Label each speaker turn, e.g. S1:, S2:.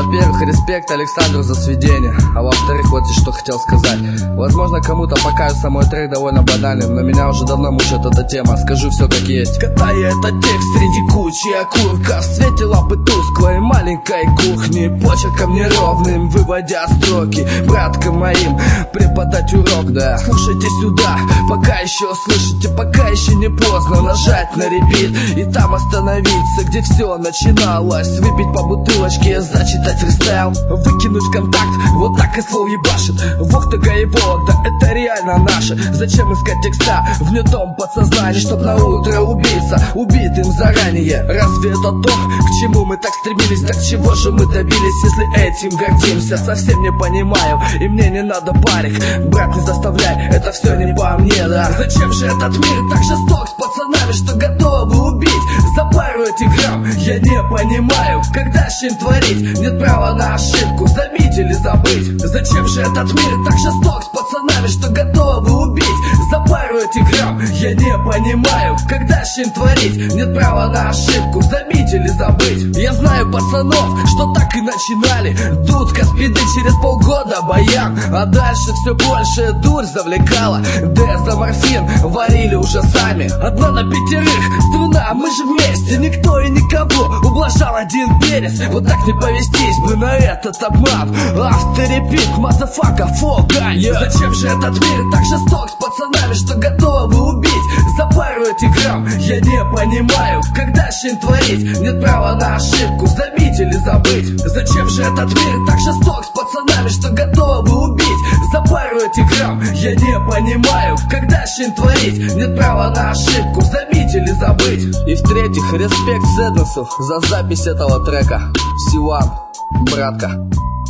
S1: Во-первых, респект Александру за сведение. А во-вторых, вот и что хотел сказать. Возможно, кому-то покажется мой трек довольно банальным, но меня уже давно мучает эта тема. Скажу все как есть.
S2: Катая этот текст среди кучи окурка, в свете лампы тусклой маленькой кухни, почерком неровным выводя строки браткам моим преподать урок. Да, слушайте сюда, пока еще слышите, пока еще не поздно нажать на репит и там остановиться, где все начиналось. Выпить по бутылочке, зачитать фристайл, выкинуть контакт, вот так и слов ебашит. Вохтага и Вологда, это реально наше. Зачем искать текста в нетом подсознании, чтоб на утро убиться убитым заранее? Разве это то, к чему мы так стремились? Так чего же мы добились, если этим гордимся? Совсем не понимаю, и мне не надо парик. Брат, не заставляй, это все не по мне, да. Зачем же этот мир так жесток с пацанами, что готовы убить за пару этих грамм? Я не понимаю, когда с чем творить, нет права на ошибку, забить или забыть. Зачем же этот мир так жесток с пацанами, что готовы убить за пару этих грамм? Я не понимаю, когда с чем творить, нет права на ошибку, забить или забыть. Я знаю пацанов, что так и начинали. Дудка, спиды, через полгода баян, а дальше все больше дурь завлекала. Дезоморфин варили уже сами, одна на пятерых, струна, мы же вместе. Никто и никого, ублажал один перец. Вот так не повестись бы на этот обман. Авторепит, мазафака, фога, Зачем же этот мир так жесток с пацанами, что готовы убить за пару этих грамм? Я не понимаю, когда с чем творить, нет права на ошибку, забить или забыть. Зачем же этот мир так жесток с пацанами, что готовы убить за пару этих грамм? Я не понимаю, когда с чем творить, нет права на ошибку, забить или забыть.
S1: И в-третьих, респект Сэднесу за запись этого трека. Силан, братка.